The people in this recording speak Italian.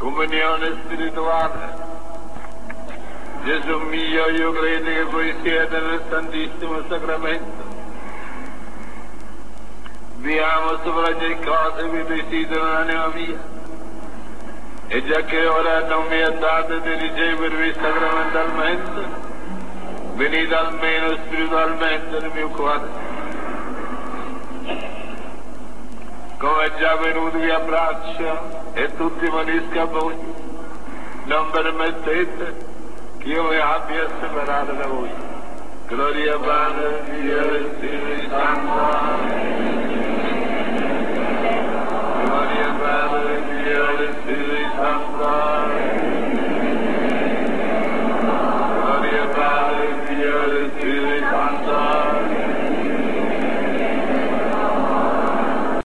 comunione spirituale. Gesù mio, io credo che voi siete nel Santissimo Sacramento. Vi amo sopra ogni cosa e vi desidero l'anima mia. E già che ora non mi è dato di ricevervi sacramentalmente, venite almeno spiritualmente nel mio cuore. Come è già venuto vi abbraccio e tutti mi unisco a voi. Non permettete che io mi abbia separato da voi. Gloria al Padre, Figlio e Spirito Santo. Gloria al Padre, Figlio e Spirito Santo.